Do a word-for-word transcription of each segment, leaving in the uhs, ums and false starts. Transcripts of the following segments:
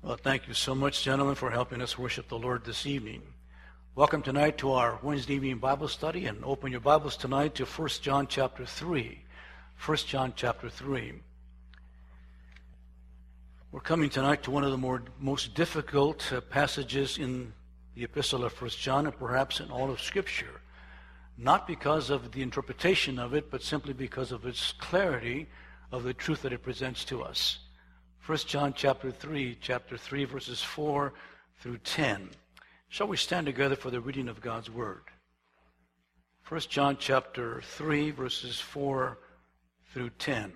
Well, thank you so much, gentlemen, for helping us worship the Lord this evening. Welcome tonight to our Wednesday evening Bible study, and open your Bibles tonight to First John chapter three. First John chapter three. We're coming tonight to one of the more most difficult uh, passages in the epistle of First John, and perhaps in all of Scripture. Not because of the interpretation of it, but simply because of its clarity of the truth that it presents to us. First John chapter three, chapter three, verses four through ten. Shall we stand together for the reading of God's Word? First John chapter three, verses four through ten.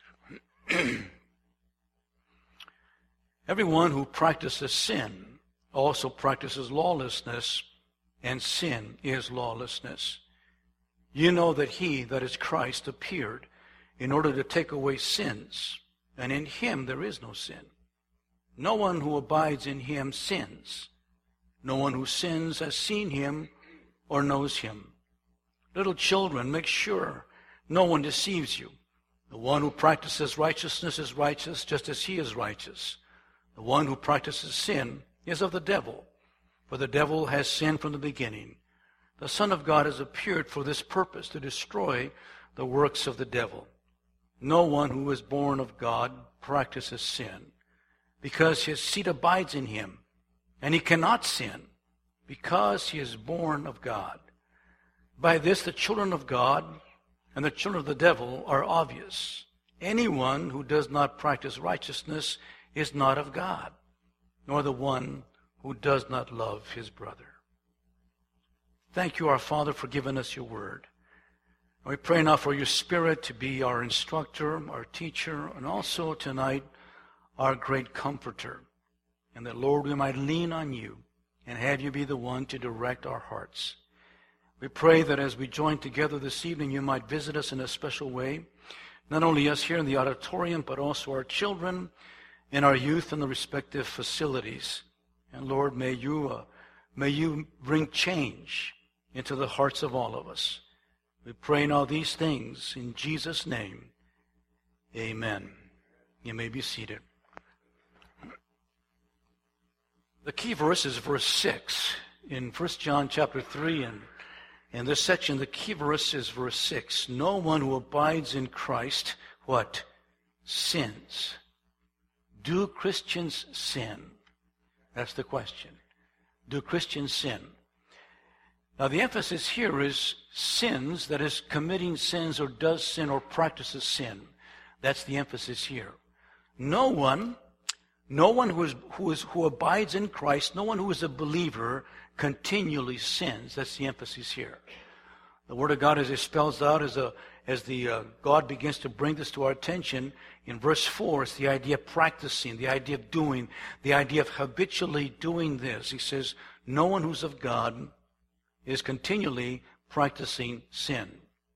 Everyone who practices sin also practices lawlessness, and sin is lawlessness. You know that he, that is Christ, appeared in order to take away sins, and in him there is no sin. No one who abides in him sins. No one who sins has seen him or knows him. Little children, make sure no one deceives you. The one who practices righteousness is righteous, just as he is righteous. The one who practices sin is of the devil, for the devil has sinned from the beginning. The Son of God has appeared for this purpose, to destroy the works of the devil. No one who is born of God practices sin, because his seed abides in him, and he cannot sin, because he is born of God. By this the children of God and the children of the devil are obvious. Anyone who does not practice righteousness is not of God, nor the one who does not love his brother. Thank you, our Father, for giving us your word. We pray now for your Spirit to be our instructor, our teacher, and also tonight our great comforter. And that, Lord, we might lean on you and have you be the one to direct our hearts. We pray that as we join together this evening, you might visit us in a special way. Not only us here in the auditorium, but also our children and our youth in the respective facilities. And Lord, may you, uh, may you bring change into the hearts of all of us. We pray now these things in Jesus' name. Amen. You may be seated. The key verse is verse six in First John chapter three, and in this section the key verse is verse six. No one who abides in Christ, what? Sins. Do Christians sin? That's the question. Do Christians sin? Now, the emphasis here is sins, that is, committing sins or does sin or practices sin. That's the emphasis here. No one, no one who is, who is, who abides in Christ, no one who is a believer continually sins. That's the emphasis here. The Word of God, as it spells out, as, a, as the uh, God begins to bring this to our attention, in verse four, it's the idea of practicing, the idea of doing, the idea of habitually doing this. He says, no one who's of God is continually practicing sin.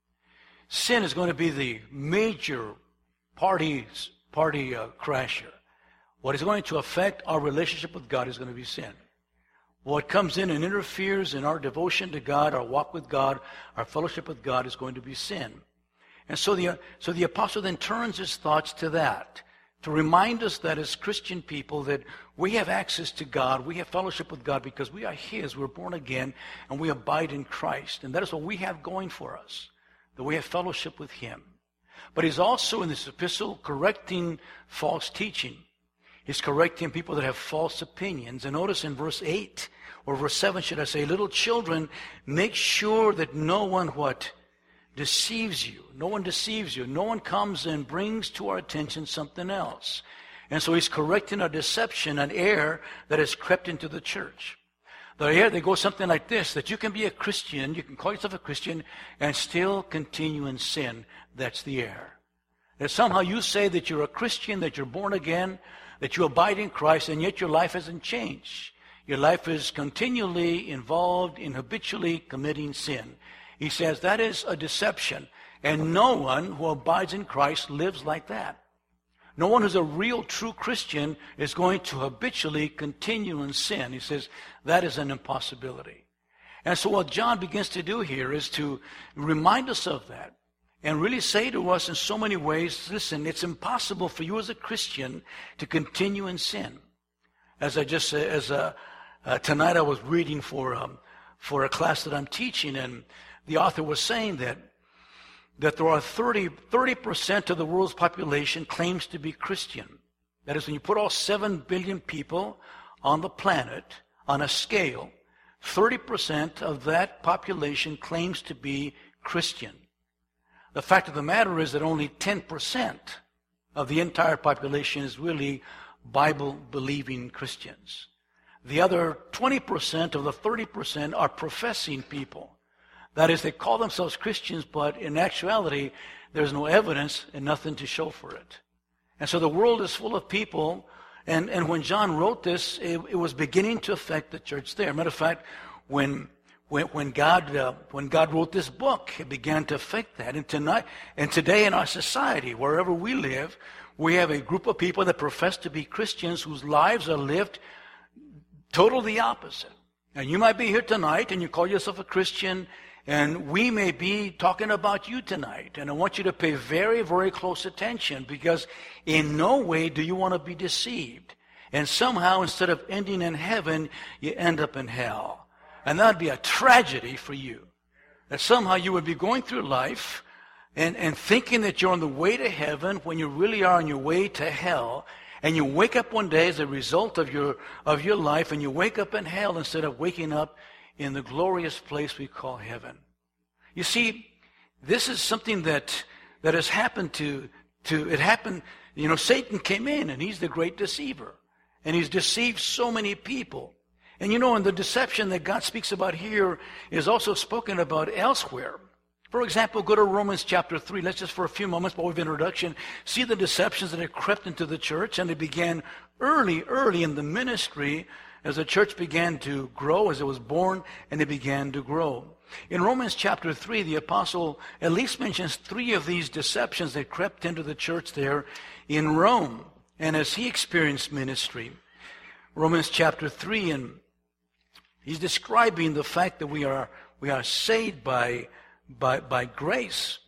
Sin is going to be the major party, party uh, crasher. What is going to affect our relationship with God is going to be sin. What comes in and interferes in our devotion to God, our walk with God, our fellowship with God is going to be sin. And so the, so the apostle then turns his thoughts to that, to remind us that as Christian people that we have access to God, we have fellowship with God because we are his, we're born again, and we abide in Christ. And that is what we have going for us, that we have fellowship with him. But he's also in this epistle correcting false teaching. He's correcting people that have false opinions. And notice in verse eight, or verse seven should I say, little children, make sure that no one what? Deceives you. No one deceives you. No one comes and brings to our attention something else. And so he's correcting a deception, an error that has crept into the church. The error, they go something like this, that you can be a Christian, you can call yourself a Christian, and still continue in sin. That's the error. That somehow you say that you're a Christian, that you're born again, that you abide in Christ, and yet your life hasn't changed. Your life is continually involved in habitually committing sin. He says that is a deception, and no one who abides in Christ lives like that. No one who's a real, true Christian is going to habitually continue in sin. He says that is an impossibility. And so what John begins to do here is to remind us of that and really say to us in so many ways, listen, it's impossible for you as a Christian to continue in sin. As I just said, as a, uh, tonight I was reading for um, for a class that I'm teaching, and the author was saying that that there are thirty percent of the world's population claims to be Christian. That is, when you put all seven billion people on the planet on a scale, thirty percent of that population claims to be Christian. The fact of the matter is that only ten percent of the entire population is really Bible-believing Christians. The other twenty percent of the thirty percent are professing people. That is, they call themselves Christians, but in actuality, there's no evidence and nothing to show for it. And so the world is full of people, and, and when John wrote this, it, it was beginning to affect the church there. Matter of fact, when when, when God uh, when God wrote this book, it began to affect that. And tonight, and today in our society, wherever we live, we have a group of people that profess to be Christians whose lives are lived totally the opposite. And you might be here tonight, and you call yourself a Christian, and we may be talking about you tonight. And I want you to pay very, very close attention, because in no way do you want to be deceived. And somehow, instead of ending in heaven, you end up in hell. And that would be a tragedy for you. That somehow you would be going through life and, and thinking that you're on the way to heaven when you really are on your way to hell. And you wake up one day as a result of your of your life, and you wake up in hell instead of waking up in the glorious place we call heaven. You see, this is something that that has happened to to it happened. You know, Satan came in, and he's the great deceiver, and he's deceived so many people. And you know, and the deception that God speaks about here is also spoken about elsewhere. For example, go to Romans chapter three. Let's just for a few moments, by way of introduction, see the deceptions that have crept into the church, and they began early, early in the ministry as the church began to grow, as it was born, and it began to grow. In Romans chapter three, the apostle at least mentions three of these deceptions that crept into the church there in Rome, and as he experienced ministry. Romans chapter three, and he's describing the fact that we are we are saved by By, by grace.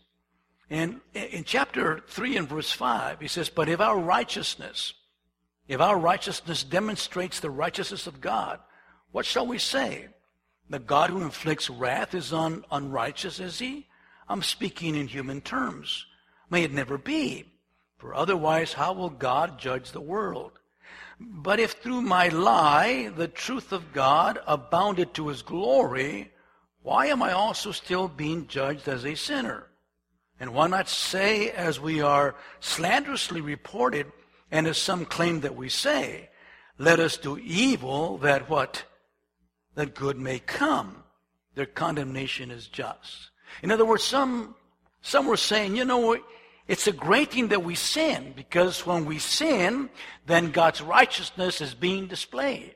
And in chapter three and verse five, he says, but if our righteousness, if our righteousness demonstrates the righteousness of God, what shall we say? The God who inflicts wrath is un, unrighteous, is he? I'm speaking in human terms. May it never be. For otherwise, how will God judge the world? But if through my lie the truth of God abounded to his glory, why am I also still being judged as a sinner? And why not say, as we are slanderously reported, and as some claim that we say, let us do evil that what? That good may come. Their condemnation is just. In other words, some, some were saying, you know, it's a great thing that we sin, because when we sin, then God's righteousness is being displayed.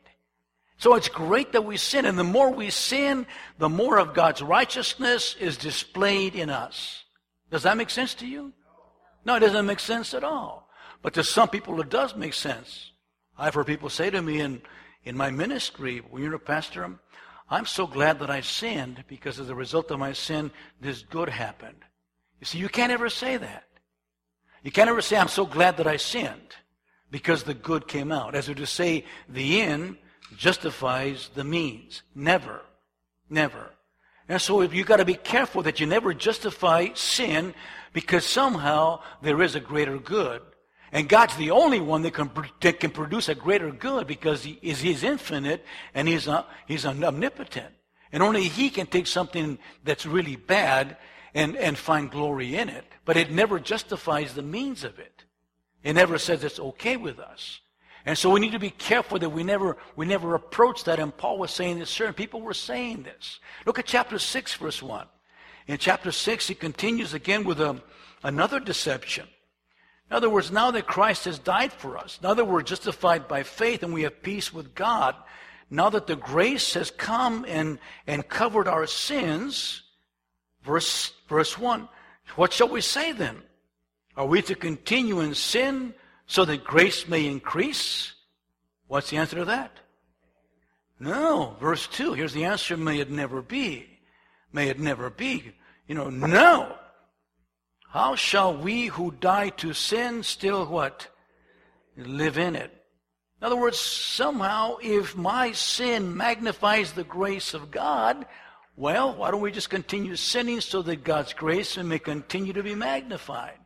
So it's great that we sin, and the more we sin, the more of God's righteousness is displayed in us. Does that make sense to you? No, it doesn't make sense at all. But to some people it does make sense. I've heard people say to me in, in my ministry, well, you're a pastor, I'm so glad that I sinned, because as a result of my sin, this good happened. You see, you can't ever say that. You can't ever say, I'm so glad that I sinned, because the good came out. As if to say, the end justifies the means. Never. Never. And so you've got to be careful that you never justify sin, because somehow there is a greater good. And God's the only one that can, that can produce a greater good, because he is He's infinite and He's, uh, he's omnipotent. And only He can take something that's really bad and, and find glory in it. But it never justifies the means of it. It never says it's okay with us. And so we need to be careful that we never we never approach that. And Paul was saying this, certain people were saying this. Look at chapter six, verse one. In chapter six, he continues again with a, another deception. In other words, now that Christ has died for us, now that we're justified by faith and we have peace with God, now that the grace has come and, and covered our sins, verse, verse one, what shall we say then? Are we to continue in sin so that grace may increase? What's the answer to that? No. Verse two, here's the answer, may it never be. May it never be. You know, no. How shall we who die to sin still what? Live in it. In other words, somehow if my sin magnifies the grace of God, well, why don't we just continue sinning so that God's grace may continue to be magnified?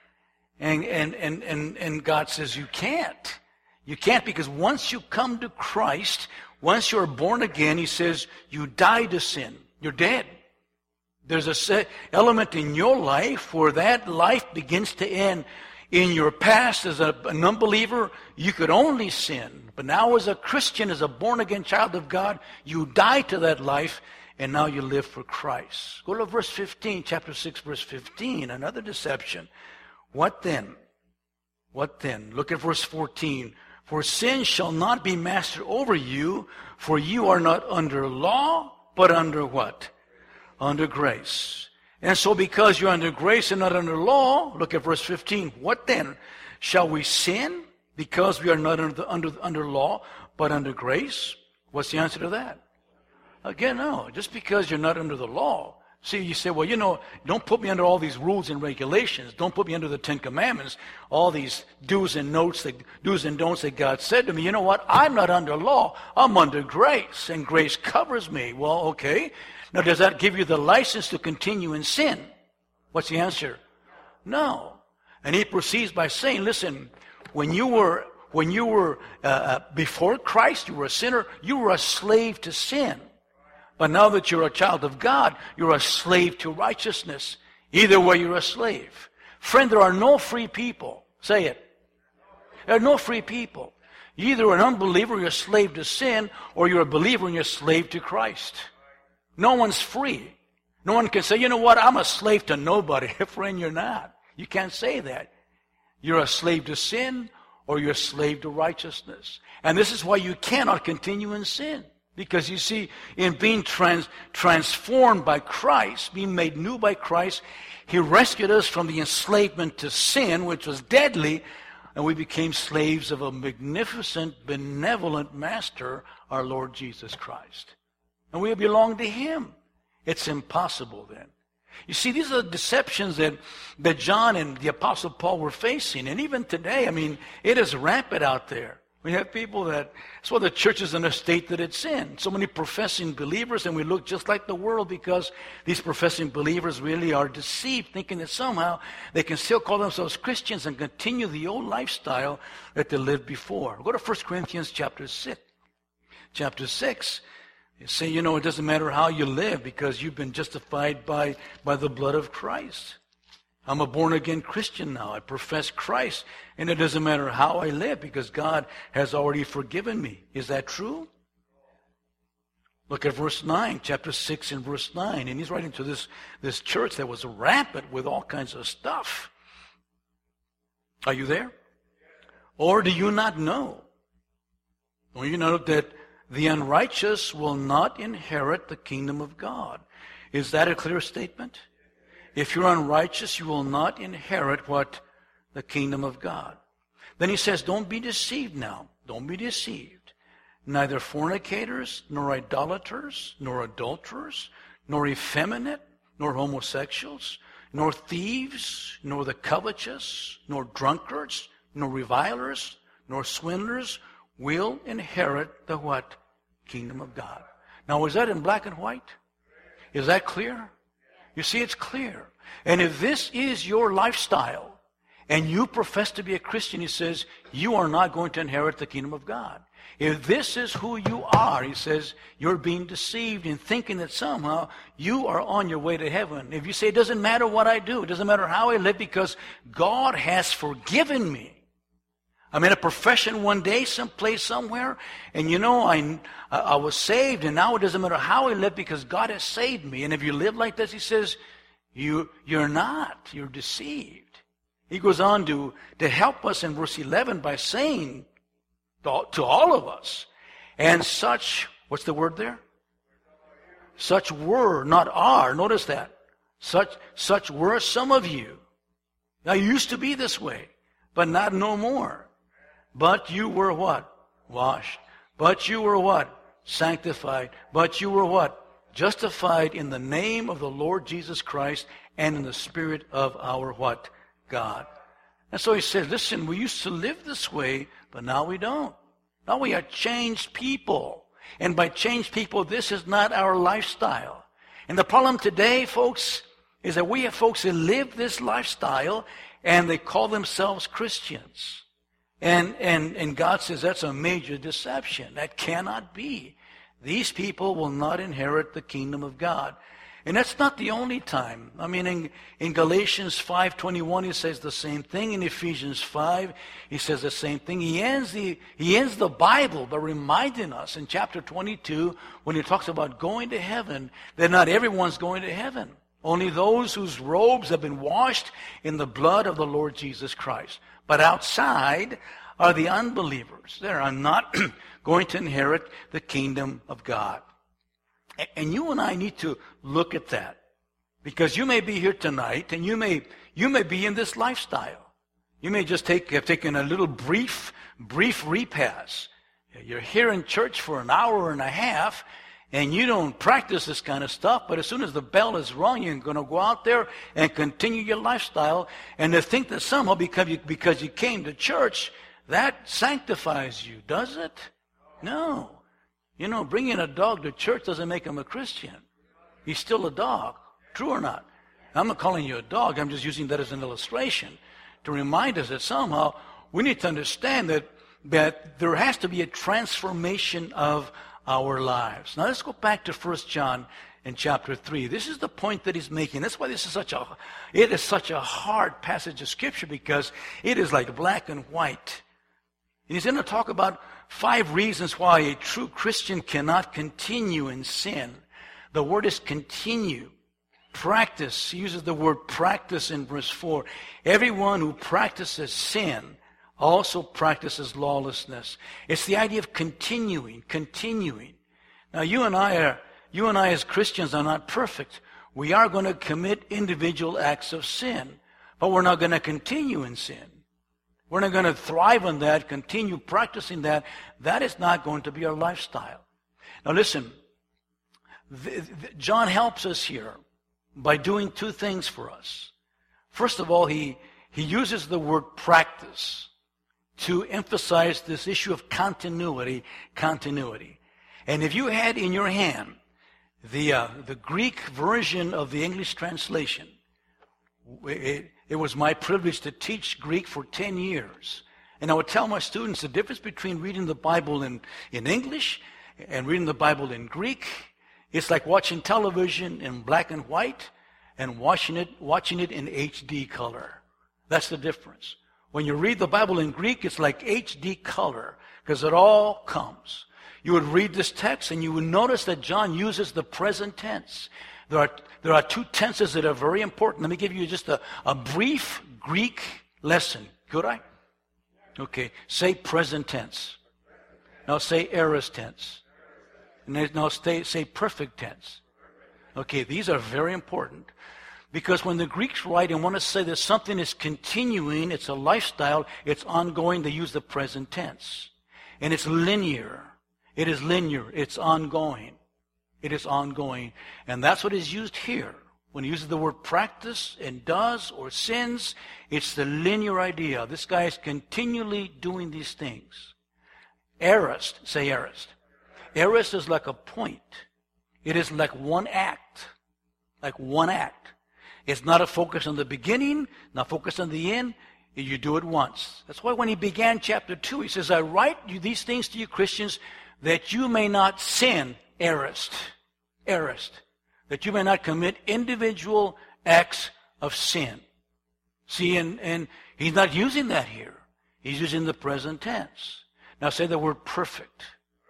And, and, and, and, and God says you can't. You can't, because once you come to Christ, once you're born again, he says you die to sin. You're dead. There's a set element in your life where that life begins to end. In your past, as a, an unbeliever, you could only sin. But now as a Christian, as a born-again child of God, you die to that life, and now you live for Christ. Go to verse fifteen, chapter six, verse fifteen, another deception. What then? What then? Look at verse fourteen. For sin shall not be master over you, for you are not under law, but under what? Under grace. And so because you're under grace and not under law, look at verse fifteen. What then? Shall we sin because we are not under, under, under law, but under grace? What's the answer to that? Again, no. Just because you're not under the law. See, you say, well, you know, don't put me under all these rules and regulations. Don't put me under the Ten Commandments, all these do's and notes, that, do's and don'ts that God said to me. You know what? I'm not under law. I'm under grace, and grace covers me. Well, okay. Now, does that give you the license to continue in sin? What's the answer? No. And he proceeds by saying, listen, when you were when you were uh, before Christ, you were a sinner, you were a slave to sin. But now that you're a child of God, you're a slave to righteousness. Either way, you're a slave. Friend, there are no free people. Say it. There are no free people. You're either an unbeliever, you're a slave to sin, or you're a believer and you're a slave to Christ. No one's free. No one can say, you know what, I'm a slave to nobody. Friend, you're not. You can't say that. You're a slave to sin or you're a slave to righteousness. And this is why you cannot continue in sin. Because you see, in being trans, transformed by Christ, being made new by Christ, he rescued us from the enslavement to sin, which was deadly, and we became slaves of a magnificent, benevolent master, our Lord Jesus Christ. And we belong to him. It's impossible then. You see, these are the deceptions that, that John and the Apostle Paul were facing. And even today, I mean, it is rampant out there. We have people that, that's why the church is in a state that it's in. So many professing believers, and we look just like the world because these professing believers really are deceived, thinking that somehow they can still call themselves Christians and continue the old lifestyle that they lived before. Go to First Corinthians chapter six. Chapter six. You say, you know, it doesn't matter how you live because you've been justified by, by the blood of Christ. I'm a born-again Christian now. I profess Christ, and it doesn't matter how I live because God has already forgiven me. Is that true? Look at verse nine, chapter six and verse nine. And he's writing to this, this church that was rampant with all kinds of stuff. Are you there? Or do you not know? Or you know that the unrighteous will not inherit the kingdom of God. Is that a clear statement? If you're unrighteous, you will not inherit what? The kingdom of God. Then he says, don't be deceived now. Don't be deceived. Neither fornicators, nor idolaters, nor adulterers, nor effeminate, nor homosexuals, nor thieves, nor the covetous, nor drunkards, nor revilers, nor swindlers will inherit the what? Kingdom of God. Now, is that in black and white? Is that clear? You see, it's clear. And if this is your lifestyle, and you profess to be a Christian, he says, you are not going to inherit the kingdom of God. If this is who you are, he says, you're being deceived in thinking that somehow you are on your way to heaven. If you say, it doesn't matter what I do, it doesn't matter how I live, because God has forgiven me. I made a profession one day, someplace, somewhere, and you know, I, I was saved, and now it doesn't matter how I live because God has saved me. And if you live like this, he says, you, you're not. You're deceived. He goes on to, to help us in verse eleven by saying to, to all of us, and such, what's the word there? Such were, not are, notice that. Such, such were some of you. Now, you used to be this way, but not no more. But you were what? Washed. But you were what? Sanctified. But you were what? Justified in the name of the Lord Jesus Christ and in the Spirit of our what? God. And so he says, listen, we used to live this way, but now we don't. Now we are changed people. And by changed people, this is not our lifestyle. And the problem today, folks, is that we have folks that live this lifestyle and they call themselves Christians. And, and, and God says that's a major deception. That cannot be. These people will not inherit the kingdom of God. And that's not the only time. I mean, in, in Galatians five twenty-one, he says the same thing. In Ephesians five, he says the same thing. He ends the, he ends the Bible by reminding us in chapter twenty-two, when he talks about going to heaven, that not everyone's going to heaven. Only those whose robes have been washed in the blood of the Lord Jesus Christ. But outside are the unbelievers. They are not going to inherit the kingdom of God. And you and I need to look at that. Because you may be here tonight and you may you may be in this lifestyle. You may just take have taken a little brief, brief repass. You're here in church for an hour and a half and you don't practice this kind of stuff, but as soon as the bell is rung, you're going to go out there and continue your lifestyle. And to think that somehow because you, because you came to church, that sanctifies you, does it? No. You know, bringing a dog to church doesn't make him a Christian. He's still a dog. True or not? I'm not calling you a dog. I'm just using that as an illustration to remind us that somehow we need to understand that, that there has to be a transformation of our lives. Now let's go back to First John in chapter three. This is the point that he's making. That's why this is such a, it is such a hard passage of Scripture, because it is like black and white. And he's going to talk about five reasons why a true Christian cannot continue in sin. The word is continue. Practice. He uses the word practice in verse four. Everyone who practices sin also practices lawlessness. It's the idea of continuing, continuing. Now you and I are, you and I as Christians are not perfect. We are going to commit individual acts of sin, but we're not going to continue in sin. We're not going to thrive on that, continue practicing that. That is not going to be our lifestyle. Now listen, th- th- John helps us here by doing two things for us. First of all, he, he uses the word practice to emphasize this issue of continuity, continuity. And if you had in your hand the, uh, the Greek version of the English translation, it, It was my privilege to teach Greek for ten years. And I would tell my students the difference between reading the Bible in, in English and reading the Bible in Greek. It's like watching television in black and white and watching it, watching it in H D color. That's the difference. When you read the Bible in Greek, it's like H D color because it all comes. You would read this text and you would notice that John uses the present tense. There are, there are two tenses that are very important. Let me give you just a, a brief Greek lesson. Could I? Okay. Say present tense. Now say aorist tense. And now say, say perfect tense. Okay, these are very important. Because when the Greeks write and want to say that something is continuing, it's a lifestyle, it's ongoing, they use the present tense. And it's linear. It is linear. It's ongoing. It is ongoing. And that's what is used here. When he uses the word practice and does or sins, it's the linear idea. This guy is continually doing these things. Aorist, say aorist. Aorist is like a point. It is like one act. Like one act. It's not a focus on the beginning, not focus on the end. You do it once. That's why when he began chapter two, he says, I write you these things to you Christians that you may not sin. Aorist. Aorist. That you may not commit individual acts of sin. See, and, and he's not using that here. He's using the present tense. Now say the word perfect.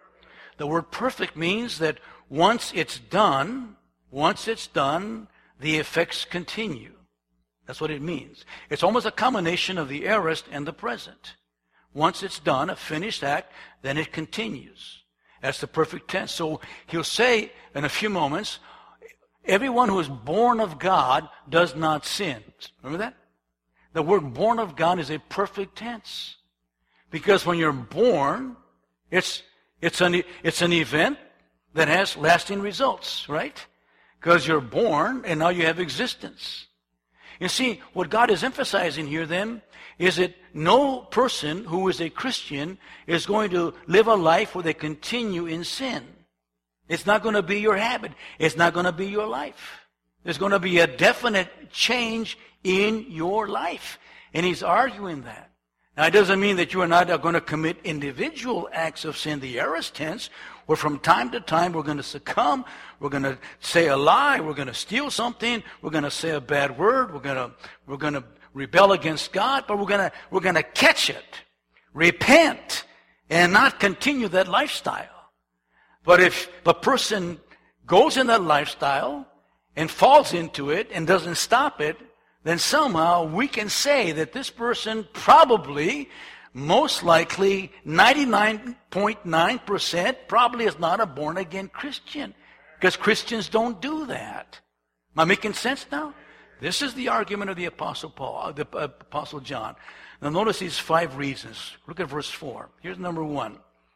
The word perfect means that once it's done, once it's done, the effects continue. That's what it means. It's almost a combination of the aorist and the present. Once it's done, a finished act, then it continues. That's the perfect tense. So he'll say in a few moments, everyone who is born of God does not sin. Remember that? The word born of God is a perfect tense. Because when you're born, it's, it's, an, it's an event that has lasting results, right? Because you're born and now you have existence. You see, what God is emphasizing here then is that no person who is a Christian is going to live a life where they continue in sin. It's not going to be your habit. It's not going to be your life. There's going to be a definite change in your life. And he's arguing that. Now, it doesn't mean that you are not going to commit individual acts of sin, the aorist tense, where from time to time we're going to succumb, we're going to say a lie, we're going to steal something, we're going to say a bad word, we're going to we're going to rebel against God, but we're going to we're going to catch it, repent, and not continue that lifestyle. But if a person goes in that lifestyle and falls into it and doesn't stop it, then somehow we can say that this person probably, most likely, ninety-nine point nine percent probably is not a born-again Christian. Because Christians don't do that. Am I making sense now? This is the argument of the Apostle Paul, the uh, Apostle John. Now notice these five reasons. Look at verse four. Here's number one.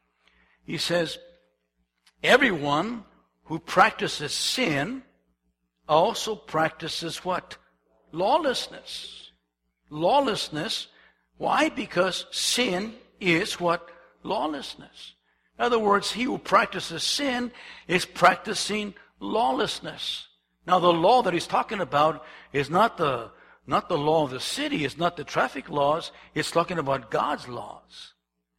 He says, everyone who practices sin also practices what? Lawlessness. Lawlessness. Why? Because sin is what? Lawlessness. In other words, he who practices sin is practicing lawlessness. Now, the law that he's talking about is not the not the law of the city, it's not the traffic laws, it's talking about God's laws.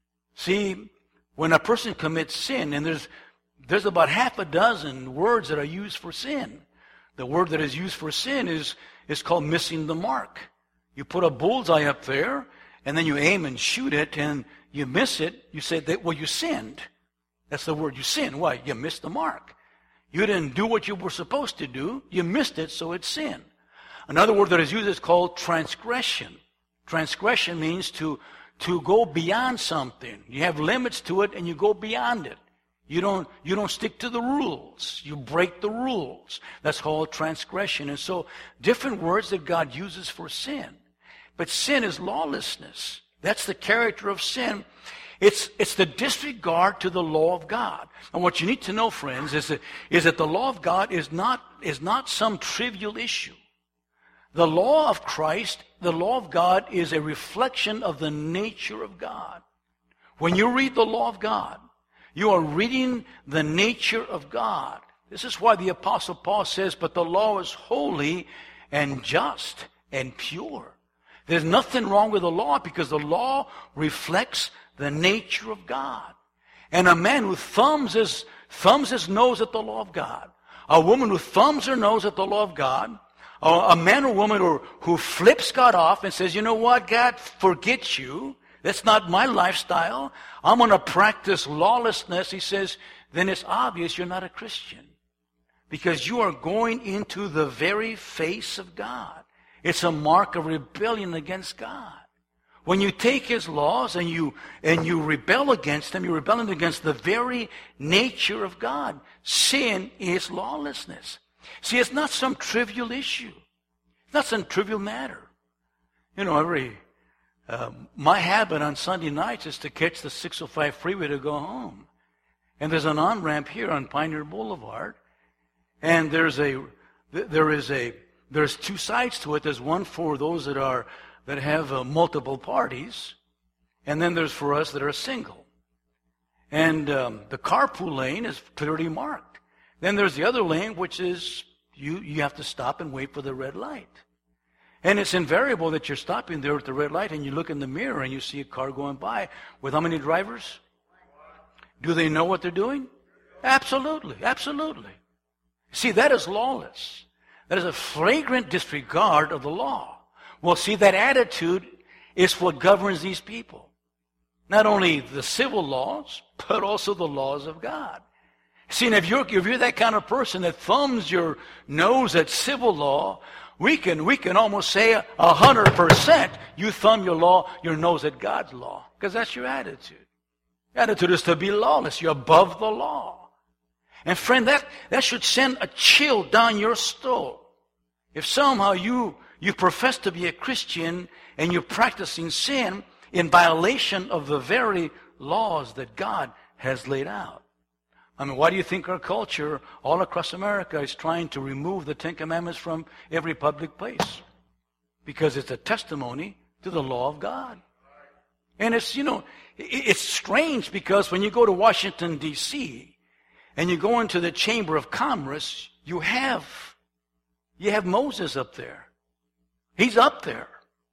See, when a person commits sin, and there's there's about half a dozen words that are used for sin. The word that is used for sin is, is called missing the mark. You put a bullseye up there, and then you aim and shoot it, and you miss it, you say, that, well, you sinned. That's the word, you sinned. Why? You missed the mark. You didn't do what you were supposed to do. You missed it, so it's sin. Another word that is used is called transgression. Transgression means to, to go beyond something. You have limits to it, and you go beyond it. You don't, you don't stick to the rules. You break the rules. That's called transgression. And so, different words that God uses for sin. But sin is lawlessness. That's the character of sin. It's, it's the disregard to the law of God. And what you need to know, friends, is that, is that the law of God is not, is not some trivial issue. The law of Christ, the law of God, is a reflection of the nature of God. When you read the law of God, you are reading the nature of God. This is why the Apostle Paul says, but the law is holy and just and pure. There's nothing wrong with the law because the law reflects the nature of God. And a man who thumbs his, thumbs his nose at the law of God, a woman who thumbs her nose at the law of God, a man or woman who, who flips God off and says, you know what, God, forget you. That's not my lifestyle. I'm going to practice lawlessness. He says, then it's obvious you're not a Christian. Because you are going into the very face of God. It's a mark of rebellion against God. When you take His laws and you, and you rebel against them, you're rebelling against the very nature of God. Sin is lawlessness. See, it's not some trivial issue. It's not some trivial matter. You know, every... Uh, my habit on Sunday nights is to catch the six oh five freeway to go home. And there's an on-ramp here on Pioneer Boulevard. And there's a, there is a, there's two sides to it. There's one for those that are, that have uh, multiple parties. And then there's for us that are single. And um, the carpool lane is clearly marked. Then there's the other lane, which is you, you have to stop and wait for the red light. And it's invariable that you're stopping there at the red light and you look in the mirror and you see a car going by with how many drivers? Do they know what they're doing? Absolutely, absolutely. See, that is lawless. That is a flagrant disregard of the law. Well, see, that attitude is what governs these people. Not only the civil laws, but also the laws of God. See, and if you're, if you're that kind of person that thumbs your nose at civil law, We can we can almost say a hundred percent you thumb your law, your nose at God's law, because that's your attitude. Your attitude is to be lawless. You're above the law. And friend, that, that should send a chill down your soul. If somehow you you profess to be a Christian and you're practicing sin in violation of the very laws that God has laid out. I mean, why do you think our culture all across America is trying to remove the Ten Commandments from every public place? Because it's a testimony to the law of God. And it's, you know, it's strange because when you go to Washington, D C, and you go into the Chamber of Commerce, you have, you have Moses up there. He's up there.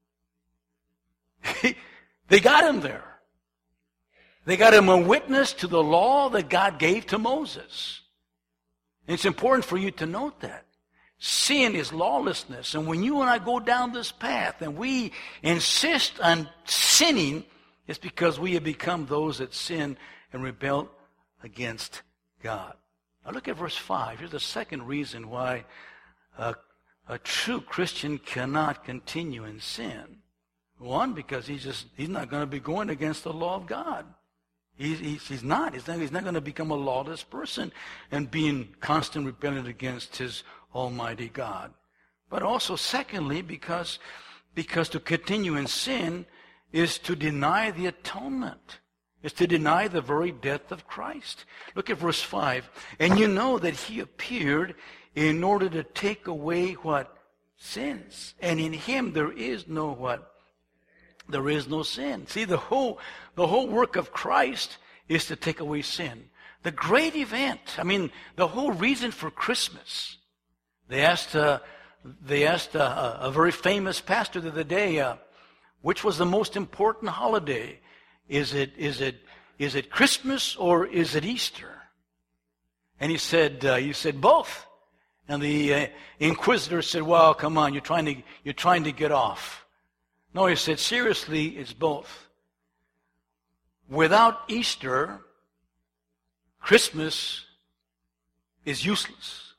They got him there. They got him a witness to the law that God gave to Moses. And it's important for you to note that. Sin is lawlessness. And when you and I go down this path and we insist on sinning, it's because we have become those that sin and rebel against God. Now look at verse five. Here's the second reason why a, a true Christian cannot continue in sin. One, because he's just he's not going to be going against the law of God. He's, he's, he's not. He's not, he's not going to become a lawless person and being constant rebellion against his Almighty God. But also, secondly, because, because to continue in sin is to deny the atonement. Is to deny the very death of Christ. Look at verse five. And you know that he appeared in order to take away what? Sins. And in him there is no what? There is no sin. See, the whole, the whole work of Christ is to take away sin. The great event, I mean, the whole reason for Christmas. They asked, uh, they asked uh, a very famous pastor the other day, uh, which was the most important holiday? Is it, is it, is it Christmas or is it Easter? And he said, uh, he said both. And the uh, inquisitor said, well, come on, you're trying to, you're trying to get off. No, he said, seriously, it's both. Without Easter, Christmas is useless.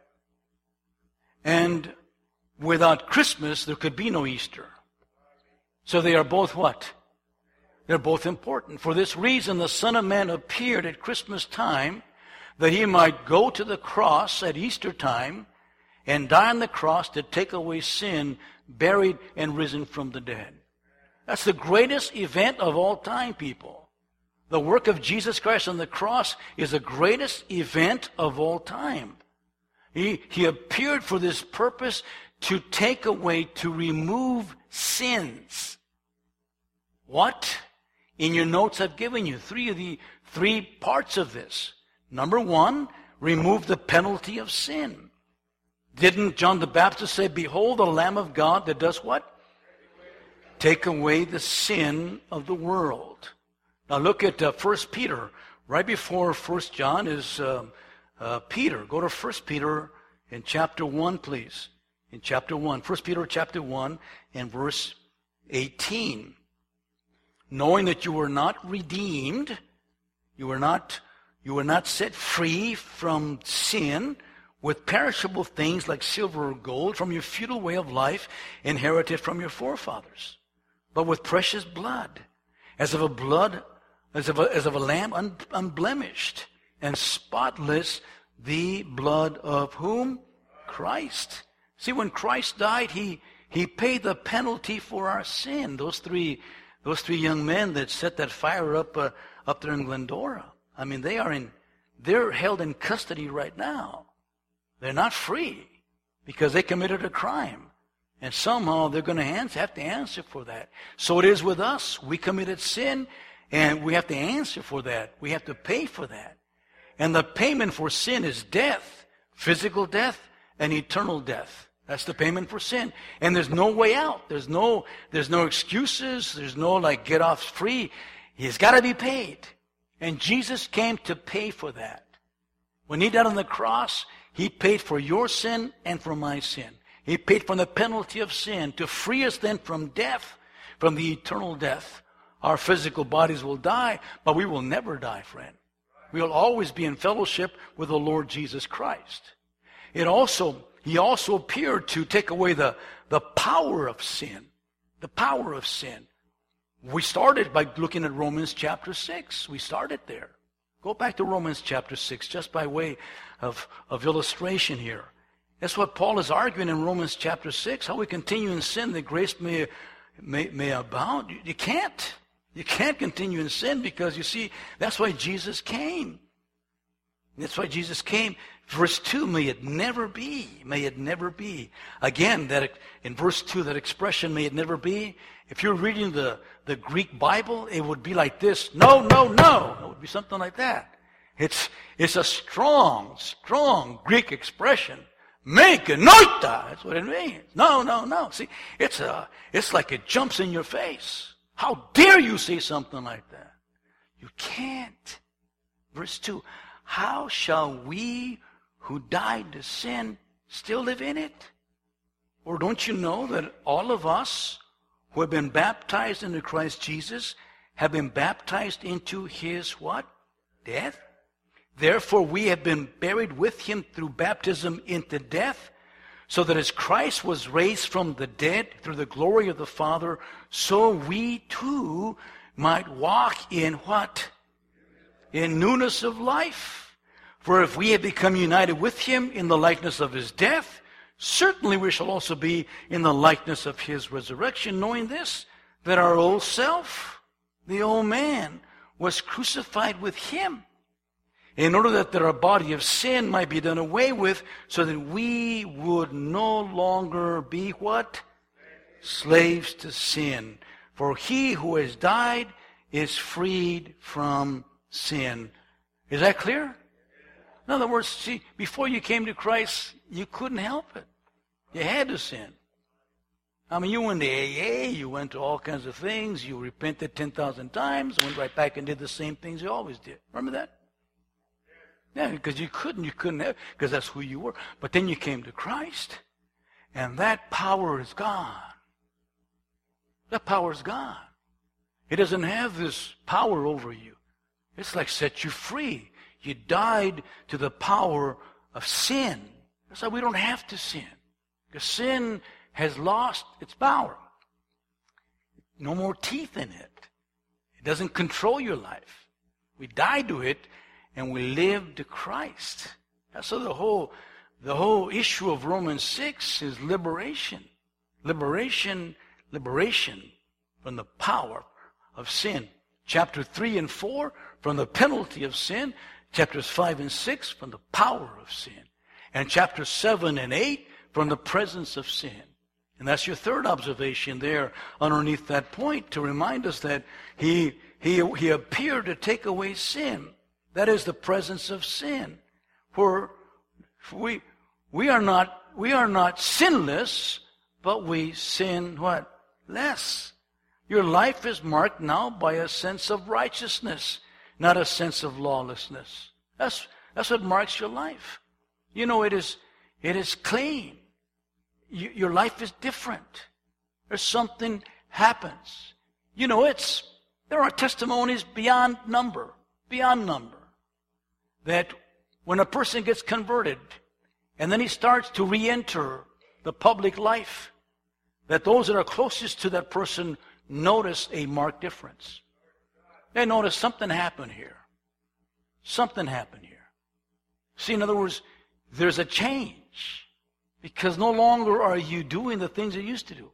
And without Christmas, there could be no Easter. So they are both what? They're both important. For this reason, the Son of Man appeared at Christmas time, that he might go to the cross at Easter time and die on the cross to take away sin, buried and risen from the dead. That's the greatest event of all time, people. The work of Jesus Christ on the cross is the greatest event of all time. He, he appeared for this purpose, to take away, to remove sins. What? In your notes I've given you three of the three parts of this. Number one, remove the penalty of sin. Didn't John the Baptist say, behold the Lamb of God that does what? Take away the sin of the world. Now look at uh, First Peter. Right before First John is uh, uh, Peter. Go to First Peter in chapter one, please. In chapter one. First Peter chapter one and verse eighteen. Knowing that you were not redeemed, you were not, you were not set free from sin, with perishable things like silver or gold from your futile way of life inherited from your forefathers, but with precious blood, as of a blood, as of a, as of a lamb un, unblemished and spotless, the blood of whom? Christ. See, when Christ died, he he paid the penalty for our sin. Those three those three young men that set that fire up uh, up there in Glendora. I mean, they are in they're held in custody right now. They're not free because they committed a crime. And somehow they're going to have to answer for that. So it is with us. We committed sin and we have to answer for that. We have to pay for that. And the payment for sin is death, physical death and eternal death. That's the payment for sin. And there's no way out. There's no, there's no excuses. There's no like get off free. He's got to be paid. And Jesus came to pay for that. When he died on the cross, he paid for your sin and for my sin. He paid for the penalty of sin to free us then from death, from the eternal death. Our physical bodies will die, but we will never die, friend. We will always be in fellowship with the Lord Jesus Christ. It also, he also appeared to take away the, the power of sin. The power of sin. We started by looking at Romans chapter six. We started there. Go back to Romans chapter six, just by way of, of illustration here. That's what Paul is arguing in Romans chapter six, how we continue in sin that grace may, may, may abound. You, you can't. You can't continue in sin because, you see, that's why Jesus came. That's why Jesus came Verse two, may it never be. May it never be. Again, that in verse two, that expression, may it never be. If you're reading the, the Greek Bible, it would be like this. No, no, no. It would be something like that. It's, it's a strong, strong Greek expression. Me genoita. That's what it means. No, no, no. See, it's a, it's like it jumps in your face. How dare you say something like that? You can't. Verse two, how shall we who died to sin still live in it? Or don't you know that all of us who have been baptized into Christ Jesus have been baptized into his what? Death? Therefore we have been buried with him through baptism into death, so that as Christ was raised from the dead through the glory of the Father, so we too might walk in what? In newness of life. For if we have become united with him in the likeness of his death, certainly we shall also be in the likeness of his resurrection, knowing this, that our old self, the old man, was crucified with him, in order that our body of sin might be done away with, so that we would no longer be what? Slaves to sin. For he who has died is freed from sin. Is that clear? In other words, see, before you came to Christ, you couldn't help it. You had to sin. I mean, you went to A A, you went to all kinds of things, you repented ten thousand times, went right back and did the same things you always did. Remember that? Yeah, because you couldn't, you couldn't have, because that's who you were. But then you came to Christ, and that power is gone. That power is gone. It doesn't have this power over you. It's like set you free. You died to the power of sin. That's why we don't have to sin. Because sin has lost its power. No more teeth in it. It doesn't control your life. We died to it, and we live to Christ. So the whole, the whole issue of Romans six is liberation. Liberation, liberation from the power of sin. Chapter three and four, from the penalty of sin. Chapters five and six, from the power of sin. And chapters seven and eight, from the presence of sin. And that's your third observation there underneath that point, to remind us that he, he, he appeared to take away sin. That is the presence of sin. For we, we are not, we are not sinless, but we sin what? Less. Your life is marked now by a sense of righteousness, not a sense of lawlessness. That's, that's what marks your life. You know, it is, it is clean. You, your life is different. There's something happens. You know, it's, there are testimonies beyond number, beyond number, that when a person gets converted and then he starts to re-enter the public life, that those that are closest to that person notice a marked difference. They notice something happened here. Something happened here. See, in other words, there's a change, because no longer are you doing the things you used to do.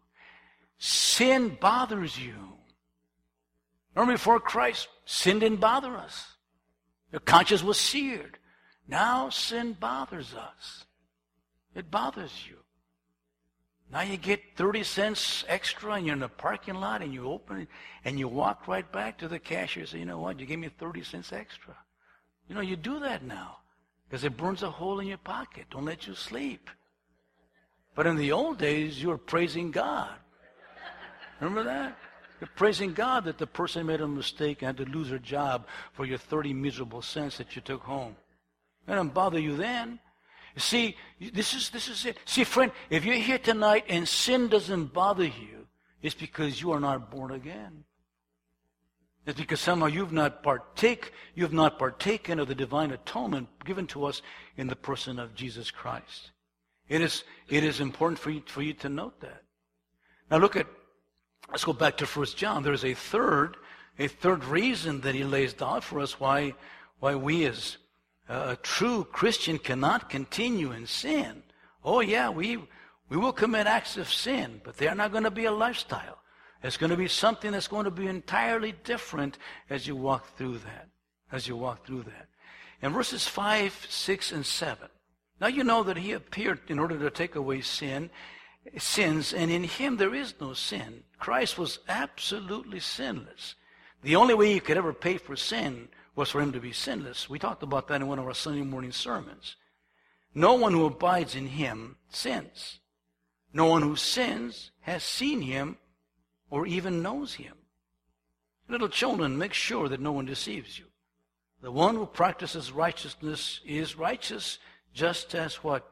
Sin bothers you. Remember, before Christ, sin didn't bother us. Your conscience was seared. Now sin bothers us. It bothers you. Now you get thirty cents extra and you're in the parking lot and you open it and you walk right back to the cashier and say, you know what, you gave me thirty cents extra. You know, you do that now because it burns a hole in your pocket. Don't let you sleep. But in the old days, you were praising God. Remember that? You're praising God that the person made a mistake and had to lose their job for your thirty miserable cents that you took home. It didn't bother you then. You see, this is, this is it. See, friend, if you're here tonight and sin doesn't bother you, it's because you are not born again. It's because somehow you've not partake, you've not partaken of the divine atonement given to us in the person of Jesus Christ. It is, it is important for you, for you to note that. Now look at, let's go back to First John. There's a third, a third reason that he lays down for us why, why we as a true Christian cannot continue in sin. Oh yeah, we, we will commit acts of sin, but they're not going to be a lifestyle. It's going to be something that's going to be entirely different as you walk through that, as you walk through that. In verses five, six, and seven, Now you know that he appeared in order to take away sin, sins, and in him there is no sin. Christ was absolutely sinless. The only way you could ever pay for sin was for him to be sinless. We talked about that in one of our Sunday morning sermons. No one who abides in him sins. No one who sins has seen him or even knows him. Little children, make sure that no one deceives you. The one who practices righteousness is righteous just as what?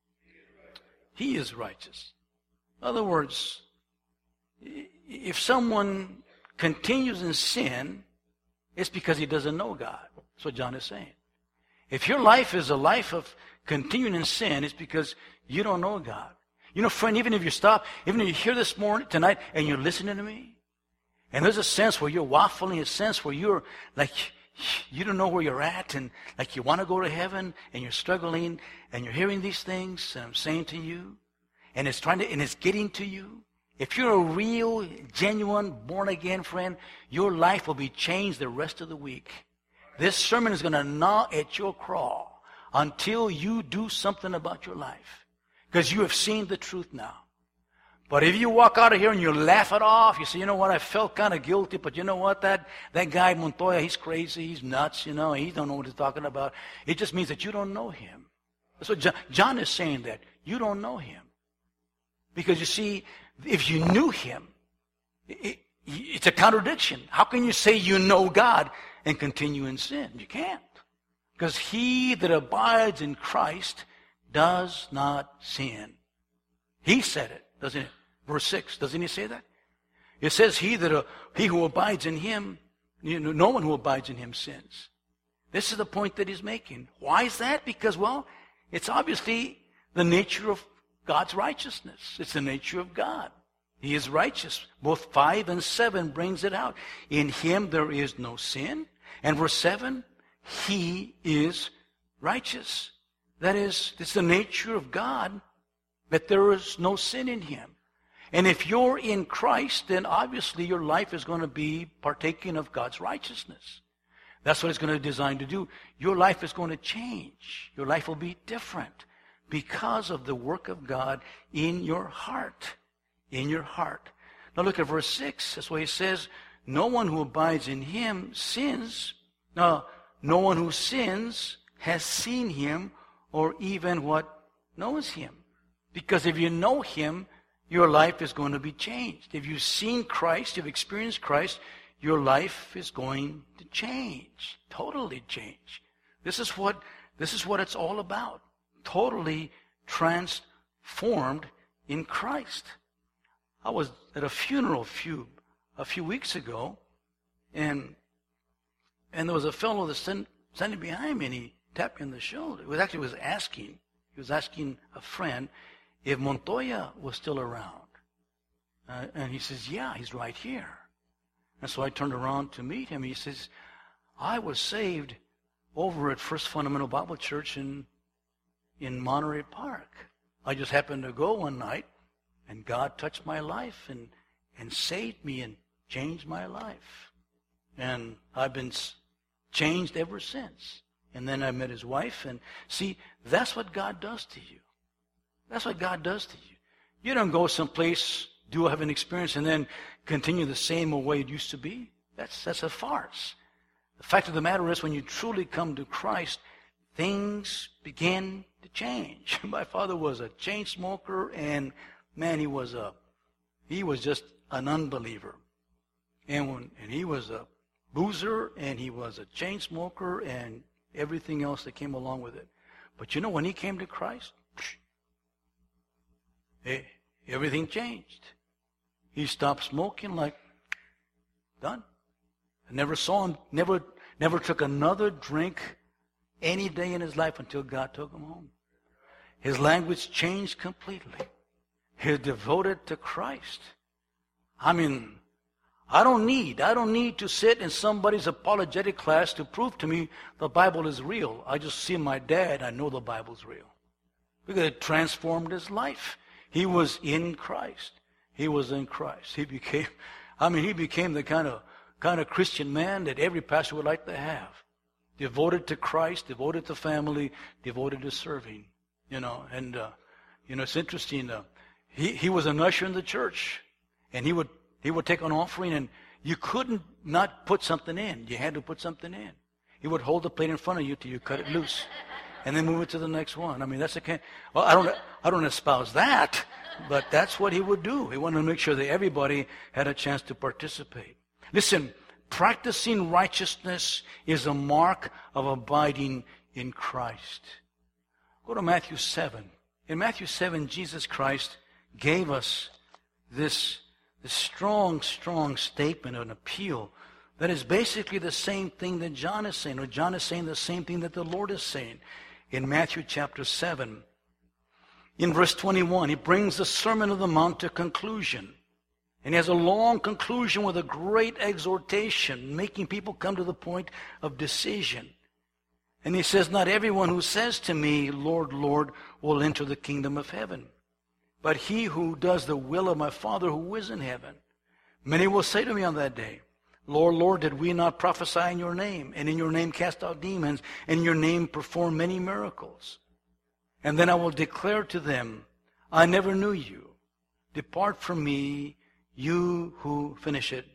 He is righteous. In other words, if someone continues in sin, it's because he doesn't know God. That's what John is saying. If your life is a life of continuing in sin, it's because you don't know God. You know, friend, even if you stop, even if you hear this morning, tonight, and you're listening to me, and there's a sense where you're waffling, a sense where you're like, you don't know where you're at, and like you want to go to heaven, and you're struggling, and you're hearing these things, and I'm saying to you, and it's trying to, and it's getting to you. If you're a real, genuine, born-again friend, your life will be changed the rest of the week. This sermon is going to gnaw at your craw until you do something about your life, because you have seen the truth now. But if you walk out of here and you laugh it off, you say, you know what, I felt kind of guilty, but you know what, that, that guy Montoya, he's crazy, he's nuts, you know, he don't know what he's talking about. It just means that you don't know him. That's what John, John is saying, that you don't know him. Because you see, if you knew him, it, it's a contradiction. How can you say you know God and continue in sin? You can't. Because he that abides in Christ does not sin. He said it, doesn't it? Verse six, doesn't he say that? It says, he that uh, he who abides in him, you know, no one who abides in him sins. This is the point that he's making. Why is that? Because, well, it's obviously the nature of God's righteousness. It's the nature of God. He is righteous. Both five and seven brings it out. In him there is no sin. And verse seven, he is righteous. That is, it's the nature of God that there is no sin in him. And if you're in Christ, then obviously your life is going to be partaking of God's righteousness. That's what it's going to be designed to do. Your life is going to change. Your life will be different because of the work of God in your heart. In your heart. Now look at verse six. That's why he says, no one who abides in him sins. Now, no one who sins has seen him or even what knows him. Because if you know him, your life is going to be changed. If you've seen Christ, you've experienced Christ, your life is going to change. Totally change. This is what, this is what it's all about. Totally transformed in Christ. I was at a funeral a few, a few weeks ago, and and there was a fellow that stand, standing behind me, and he tapped me on the shoulder. He was actually was asking, he was asking a friend if Montoya was still around. Uh, and he says, yeah, he's right here. And so I turned around to meet him. He says, I was saved over at First Fundamental Bible Church in, in Monterey Park. I just happened to go one night, and God touched my life and, and saved me and changed my life. And I've been changed ever since. And then I met his wife. And see, that's what God does to you. That's what God does to you. You don't go someplace, do have an experience, and then continue the same way it used to be. That's, that's a farce. The fact of the matter is, when you truly come to Christ, things begin to change. My father was a chain smoker, and man, he was a, he was just an unbeliever. And when, and he was a boozer, and he was a chain smoker, and everything else that came along with it. But you know, when he came to Christ, Hey, everything changed. He stopped smoking, like, done. I never saw him, never, never took another drink any day in his life until God took him home. His language changed completely. He's devoted to Christ. I mean, I don't need, I don't need to sit in somebody's apologetic class to prove to me the Bible is real. I just see my dad, I know the Bible's real. Because it transformed his life. He was in Christ. He was in Christ. He became, I mean, he became the kind of kind of Christian man that every pastor would like to have. Devoted to Christ, devoted to family, devoted to serving. You know, and, uh, you know, it's interesting. Uh, he, he was an usher in the church, and he would, he would take an offering, and you couldn't not put something in. You had to put something in. He would hold the plate in front of you till you cut it loose, and then move it to the next one. I mean, that's the kind. Well, I don't, I don't espouse that, but that's what he would do. He wanted to make sure that everybody had a chance to participate. Listen, practicing righteousness is a mark of abiding in Christ. Go to Matthew seven. In Matthew seven, Jesus Christ gave us this, this strong, strong statement, an appeal that is basically the same thing that John is saying, or John is saying the same thing that the Lord is saying in Matthew chapter seven. In verse twenty-one, he brings the Sermon on the Mount to conclusion. And he has a long conclusion with a great exhortation, making people come to the point of decision. And he says, not everyone who says to me, Lord, Lord, will enter the kingdom of heaven, but he who does the will of my Father who is in heaven. Many will say to me on that day, Lord, Lord, did we not prophesy in your name, and in your name cast out demons, and in your name perform many miracles? And then I will declare to them, I never knew you. Depart from me, you who finish it.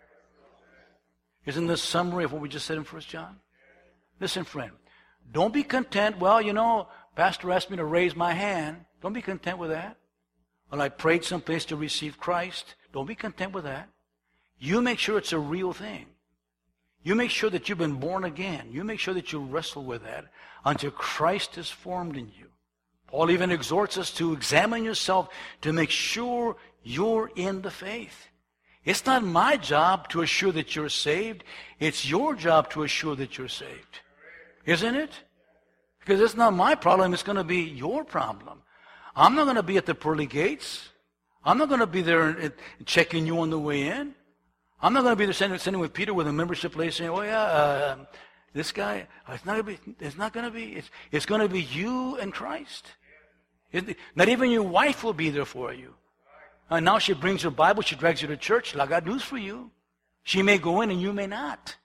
Isn't this a summary of what we just said in First John? Listen, friend, don't be content, well, you know, Pastor asked me to raise my hand. Don't be content with that. Well, I prayed someplace to receive Christ. Don't be content with that. You make sure it's a real thing. You make sure that you've been born again. You make sure that you wrestle with that until Christ is formed in you. Paul even exhorts us to examine yourself to make sure you're in the faith. It's not my job to assure that you're saved. It's your job to assure that you're saved. Isn't it? Because it's not my problem. It's going to be your problem. I'm not going to be at the pearly gates. I'm not going to be there checking you on the way in. I'm not going to be there sitting, sitting with Peter with a membership list saying, oh yeah, uh, this guy, it's not going to be, it's not going to be, it's, it's going to be you and Christ. It, not even your wife will be there for you. And now she brings her Bible, she drags you to church. Well, I got news for you. She may go in and you may not.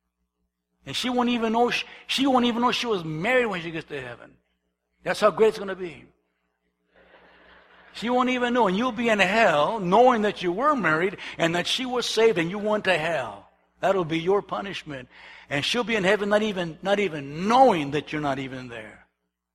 And she won't even know, she, she won't even know she was married when she gets to heaven. That's how great it's going to be. She won't even know. And you'll be in hell knowing that you were married and that she was saved and you went to hell. That'll be your punishment. And she'll be in heaven not even, not even knowing that you're not even there.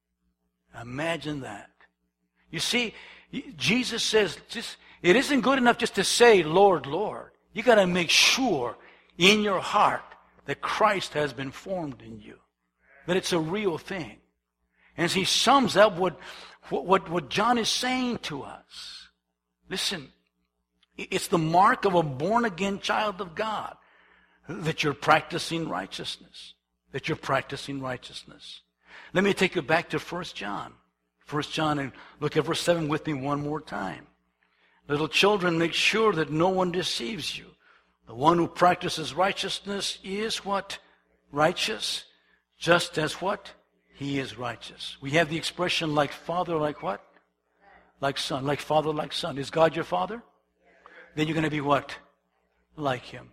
Imagine that. You see, Jesus says, just, it isn't good enough just to say, Lord, Lord. You got to make sure in your heart that Christ has been formed in you. That it's a real thing. And he sums up what, what, what John is saying to us. Listen, it's the mark of a born-again child of God that you're practicing righteousness. That you're practicing righteousness. Let me take you back to First John. First John, and look at verse seven with me one more time. Little children, make sure that no one deceives you. The one who practices righteousness is what? Righteous. Just as what? He is righteous. We have the expression like father, like what? Like son. Like father, like son. Is God your father? Then you're going to be what? Like him.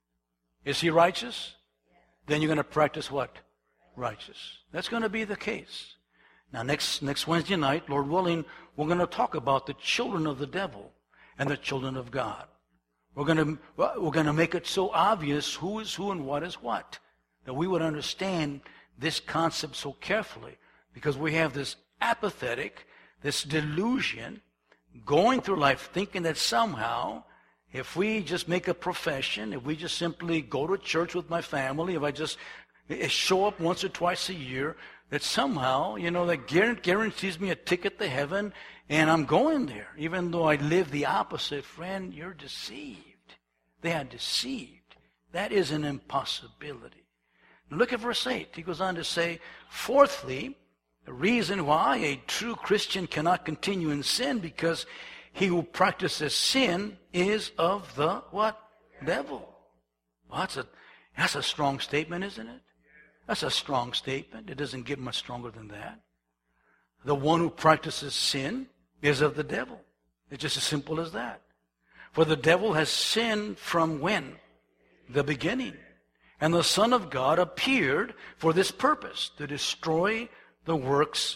Is he righteous? Then you're going to practice what? Righteous. That's going to be the case. Now, next next Wednesday night, Lord willing, we're going to talk about the children of the devil and the children of God. We're going to we're going to make it so obvious who is who and what is what, that we would understand this concept so carefully, because we have this apathetic, this delusion, going through life thinking that somehow, if we just make a profession, if we just simply go to church with my family, if I just show up once or twice a year, that somehow, you know, that guarantees me a ticket to heaven, and I'm going there, even though I live the opposite. Friend, you're deceived. They are deceived. That is an impossibility. Look at verse eight. He goes on to say, fourthly, the reason why a true Christian cannot continue in sin, because he who practices sin is of the what? Devil. Well, that's a, that's a strong statement, isn't it? That's a strong statement. It doesn't get much stronger than that. The one who practices sin is of the devil. It's just as simple as that. For the devil has sinned from when? The beginning. And the Son of God appeared for this purpose, to destroy the works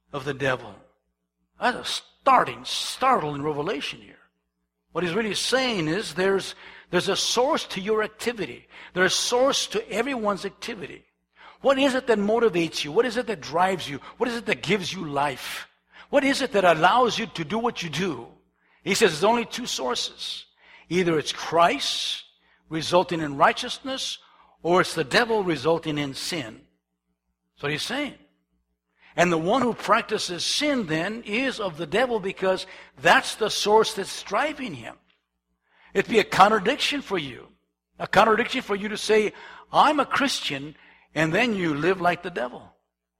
of the devil. That's a starting, startling revelation here. What he's really saying is there's, there's a source to your activity. There's a source to everyone's activity. What is it that motivates you? What is it that drives you? What is it that gives you life? What is it that allows you to do what you do? He says there's only two sources. Either it's Christ resulting in righteousness, or it's the devil resulting in sin. That's what he's saying. And the one who practices sin then is of the devil, because that's the source that's driving him. It'd be a contradiction for you. A contradiction for you to say, I'm a Christian, and then you live like the devil.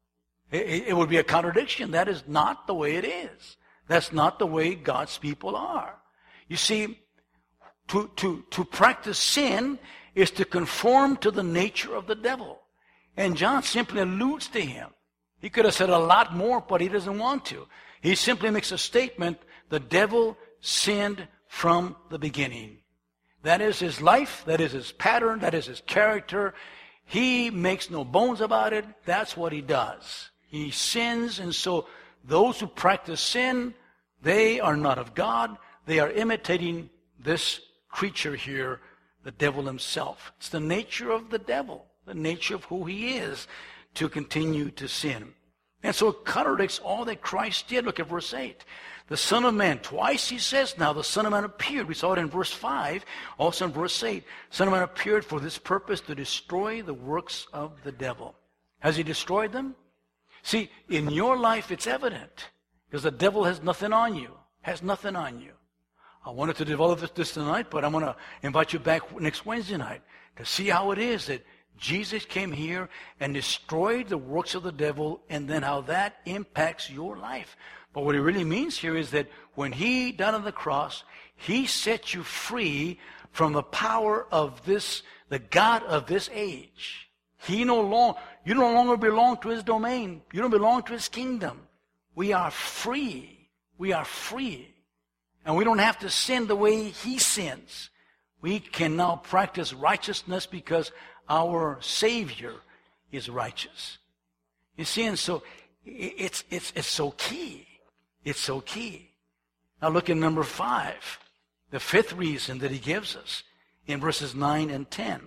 It, it would be a contradiction. That is not the way it is. That's not the way God's people are. You see, to, to, to practice sin is to conform to the nature of the devil. And John simply alludes to him. He could have said a lot more, but he doesn't want to. He simply makes a statement, the devil sinned from the beginning. That is his life, that is his pattern, that is his character. He makes no bones about it. That's what he does. He sins, and so those who practice sin, they are not of God. They are imitating this creature here, the devil himself. It's the nature of the devil, the nature of who he is, to continue to sin. And so it contradicts all that Christ did. Look at verse eight. The Son of Man, twice he says now, the Son of Man appeared. We saw it in verse five, also in verse eight. Son of Man appeared for this purpose, to destroy the works of the devil. Has he destroyed them? See, in your life it's evident, because the devil has nothing on you, has nothing on you. I wanted to develop this tonight, but I'm going to invite you back next Wednesday night to see how it is that Jesus came here and destroyed the works of the devil, and then how that impacts your life. But what it really means here is that when he died on the cross, he set you free from the power of this, the God of this age. He no longer, you no longer belong to his domain. You don't belong to his kingdom. We are free. We are free. And we don't have to sin the way he sins. We can now practice righteousness because our Savior is righteous. You see, and so it's, it's, it's so key. It's so key. Now look at number five, the fifth reason that he gives us in verses nine and ten.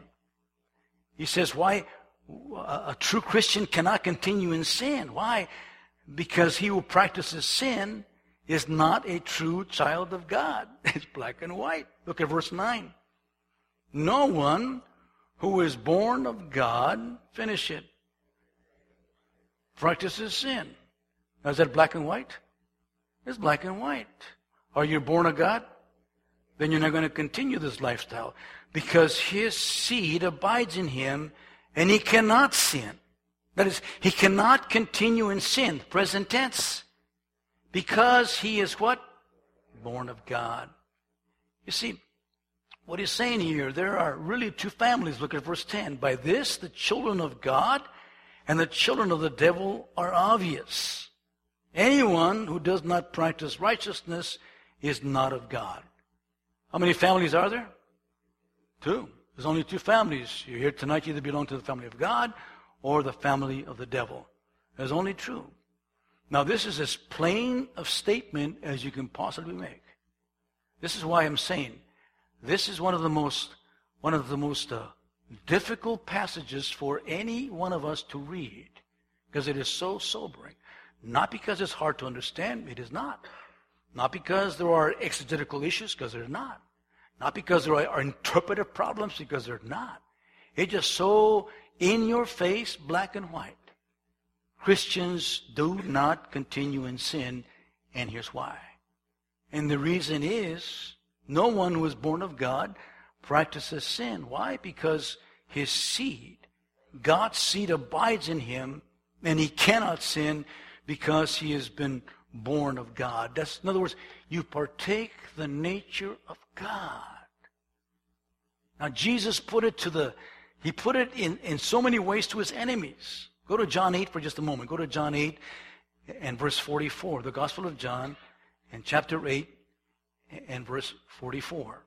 He says, why a true Christian cannot continue in sin. Why? Because he who practices sin is not a true child of God. It's black and white. Look at verse nine. No one who is born of God, finish it, practices sin. Now, is that black and white? It's black and white. Are you born of God? Then you're not going to continue this lifestyle, because his seed abides in him, and he cannot sin. That is, he cannot continue in sin, present tense, because he is what? Born of God. You see, what he's saying here, there are really two families. Look at verse ten. By this, the children of God and the children of the devil are obvious. Anyone who does not practice righteousness is not of God. How many families are there? Two. There's only two families. You're here tonight, you either belong to the family of God or the family of the devil. There's only two. Now, this is as plain a statement as you can possibly make. This is why I'm saying this is one of the most, one of the most uh, difficult passages for any one of us to read, because it is so sobering. Not because it's hard to understand, it is not. Not because there are exegetical issues, because there's not. Not because there are interpretive problems, because there's not. It's just so in your face, black and white. Christians do not continue in sin, and here's why. And the reason is, no one who is born of God practices sin. Why? Because his seed, God's seed, abides in him, and he cannot sin because he has been born of God. That's, in other words, you partake the nature of God. Now, Jesus put it to the, he put it in, in so many ways to his enemies. Go to John eight for just a moment. Go to John eight and verse forty-four. The Gospel of John and chapter eight and verse forty-four.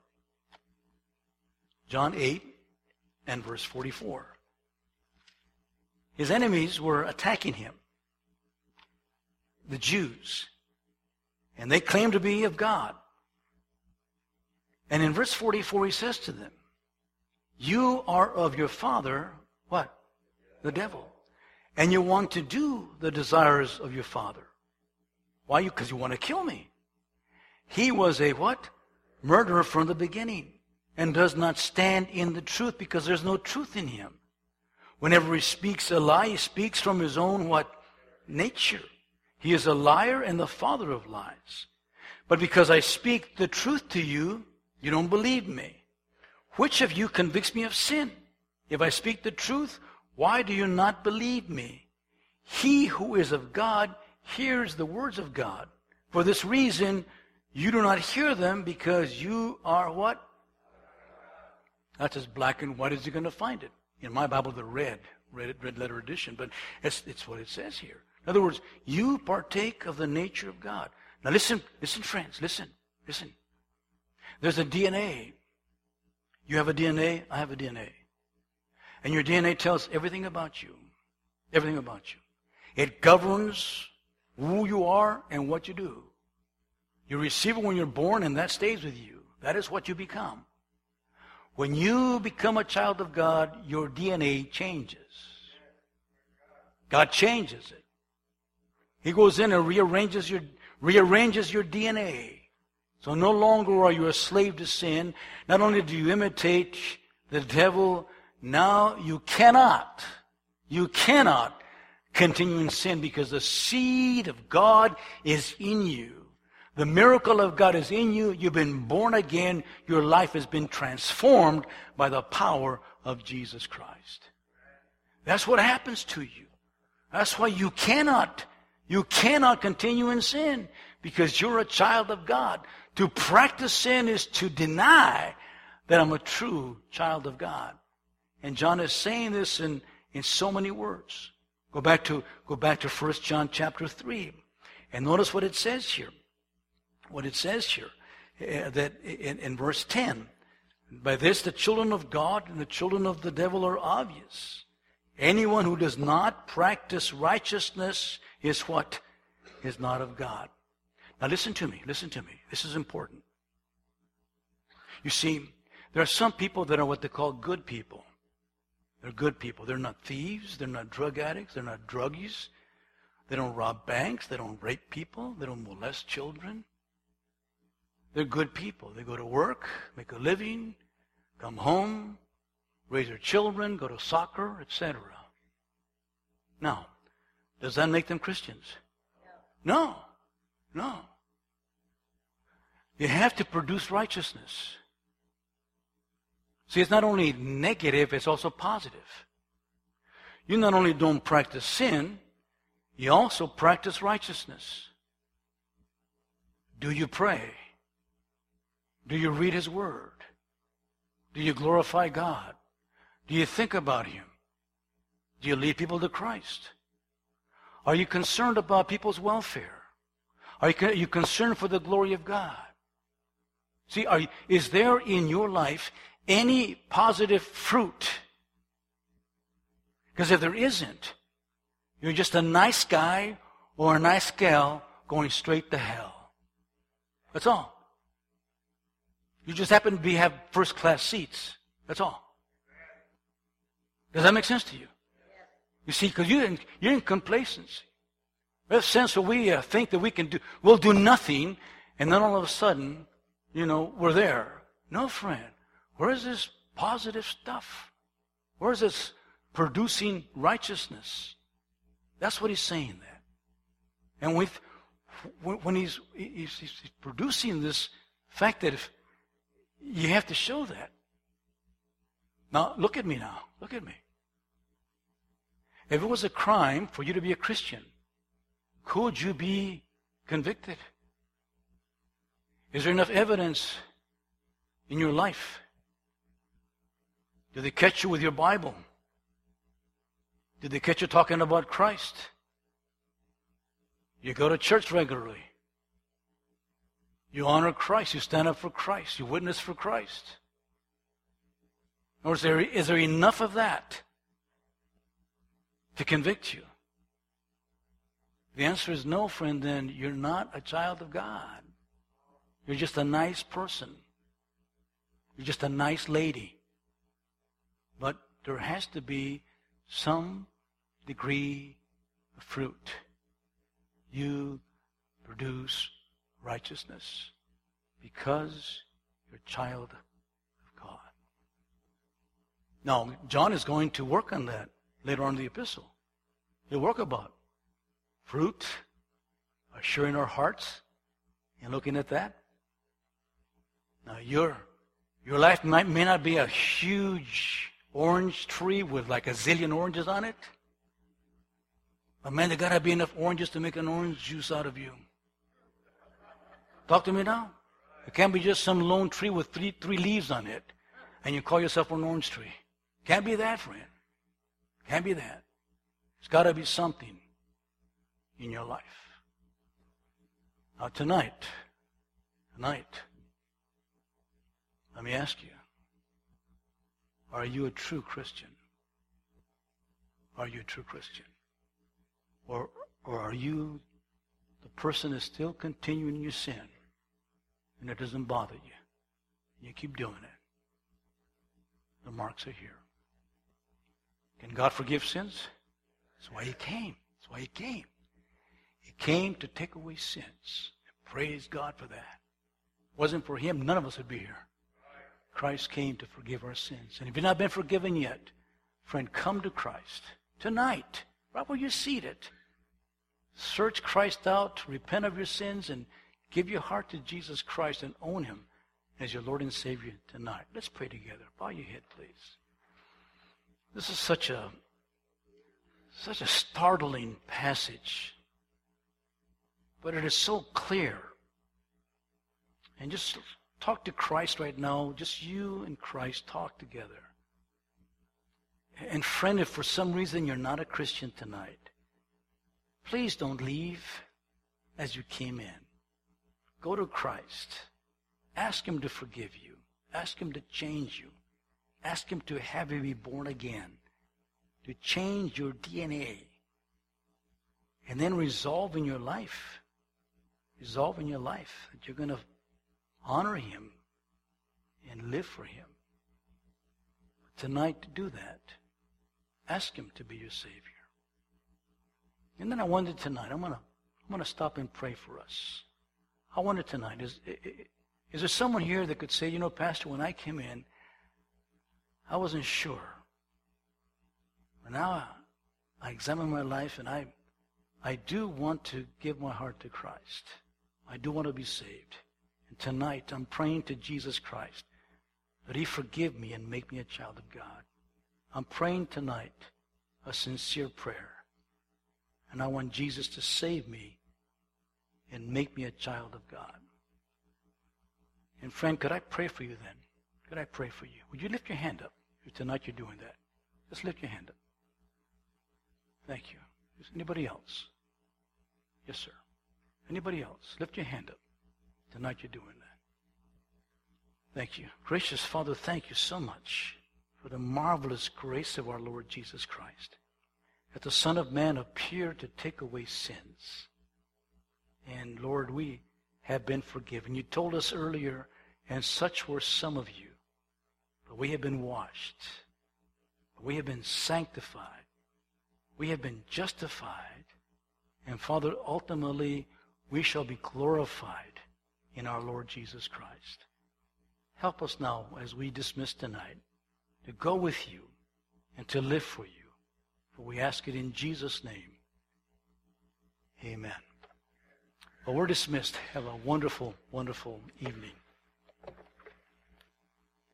John eight and verse forty-four. His enemies were attacking him. the Jews. And they claim to be of God. And in verse forty-four he says to them, you are of your father, what? The devil. And you want to do the desires of your father. Why? Because you want to kill me. He was a what? Murderer from the beginning, and does not stand in the truth because there's no truth in him. Whenever he speaks a lie, he speaks from his own what? Nature. He is a liar and the father of lies. But because I speak the truth to you, you don't believe me. Which of you convicts me of sin? If I speak the truth, why do you not believe me? He who is of God hears the words of God. For this reason, you do not hear them because you are what? That's as black and white as you're going to find it. In my Bible, the red, red, red letter edition, but it's, it's what it says here. In other words, you partake of the nature of God. Now listen, listen friends, listen, listen. There's a D N A. You have a D N A, I have a D N A. And your D N A tells everything about you. Everything about you. It governs who you are and what you do. You receive it when you're born, and that stays with you. That is what you become. When you become a child of God, your D N A changes. God changes it. He goes in and rearranges your, rearranges your D N A. So no longer are you a slave to sin. Not only do you imitate the devil, now you cannot, you cannot continue in sin because the seed of God is in you. The miracle of God is in you. You've been born again. Your life has been transformed by the power of Jesus Christ. That's what happens to you. That's why you cannot, you cannot continue in sin because you're a child of God. To practice sin is to deny that I'm a true child of God. And John is saying this in, in so many words. Go back to, go back to First John chapter three. And notice what it says here. What it says here, uh, that in, in verse ten, by this the children of God and the children of the devil are obvious. Anyone who does not practice righteousness is what? Is not of God. Now listen to me, listen to me. This is important. You see, there are some people that are what they call good people. They're good people. They're not thieves. They're not drug addicts. They're not druggies. They don't rob banks. They don't rape people. They don't molest children. They're good people. They go to work, make a living, come home, raise their children, go to soccer, et cetera. Now, does that make them Christians? No. No. You have to produce righteousness. See, it's not only negative, it's also positive. You not only don't practice sin, you also practice righteousness. Do you pray? Do you read His Word? Do you glorify God? Do you think about Him? Do you lead people to Christ? Are you concerned about people's welfare? Are you, are you concerned for the glory of God? See, are you, is there in your life any positive fruit? Because if there isn't, you're just a nice guy or a nice gal going straight to hell. That's all. You just happen to be have first-class seats. That's all. Does that make sense to you? You see, because you're in, you're in complacency. There's a sense where we uh, think that we can do, we'll do nothing, and then all of a sudden, you know, we're there. No, friend. Where is this positive stuff? Where is this producing righteousness? That's what he's saying there. And with, when he's, he's, he's producing this fact that if you have to show that. Now, look at me now. Look at me. If it was a crime for you to be a Christian, could you be convicted? Is there enough evidence in your life? Did they catch you with your Bible? Did they catch you talking about Christ? You go to church regularly. You honor Christ. You stand up for Christ. You witness for Christ. Or is there, is there enough of that to convict you? the answer is no, friend, then you're not a child of God. You're just a nice person. You're just a nice lady. But there has to be some degree of fruit. You produce righteousness because you're a child of God. Now, John is going to work on that later on in the epistle. He'll work about fruit, assuring our hearts, and looking at that. Now, your, your life might, may not be a huge orange tree with like a zillion oranges on it. But man, there got to be enough oranges to make an orange juice out of you. Talk to me now. It can't be just some lone tree with three, three leaves on it, and you call yourself an orange tree. Can't be that, friend. Can't be that. There's got to be something in your life. Now tonight, tonight, let me ask you, are you a true Christian? Are you a true Christian? Or, or are you the person that's still continuing in your sin and it doesn't bother you? You keep doing it. The marks are here. Can God forgive sins? That's why he came. That's why he came. He came to take away sins. Praise God for that. If it wasn't for him, none of us would be here. Christ came to forgive our sins. And if you've not been forgiven yet, friend, come to Christ tonight, right where you're seated. Search Christ out, repent of your sins, and give your heart to Jesus Christ and own him as your Lord and Savior tonight. Let's pray together. Bow your head, please. This is such a such a startling passage, but it is so clear. And just talk to Christ right now. Just you and Christ talk together. And friend, if for some reason you're not a Christian tonight, please don't leave as you came in. Go to Christ. Ask him to forgive you. Ask him to change you. Ask him to have you be born again, to change your D N A. And then resolve in your life, resolve in your life that you're going to honor him and live for him. Tonight, to do that, ask him to be your Savior. And then I wonder tonight, I'm going to I'm going to stop and pray for us. I wonder tonight, is, is there someone here that could say, you know, Pastor, when I came in, I wasn't sure. But now I examine my life and I, I do want to give my heart to Christ. I do want to be saved. And tonight I'm praying to Jesus Christ that he forgive me and make me a child of God. I'm praying tonight a sincere prayer. And I want Jesus to save me and make me a child of God. And friend, could I pray for you then? Could I pray for you? Would you lift your hand up if tonight you're doing that? Just lift your hand up. Thank you. Is anybody else? Yes, sir. Anybody else? Lift your hand up. Tonight you're doing that. Thank you. Gracious Father, thank you so much for the marvelous grace of our Lord Jesus Christ, that the Son of Man appeared to take away sins. And Lord, we have been forgiven. You told us earlier, and such were some of you, but we have been washed. We have been sanctified. We have been justified. And Father, ultimately, we shall be glorified in our Lord Jesus Christ. Help us now as we dismiss tonight to go with you and to live for you. For we ask it in Jesus' name. Amen. Well, we're dismissed. Have a wonderful, wonderful evening.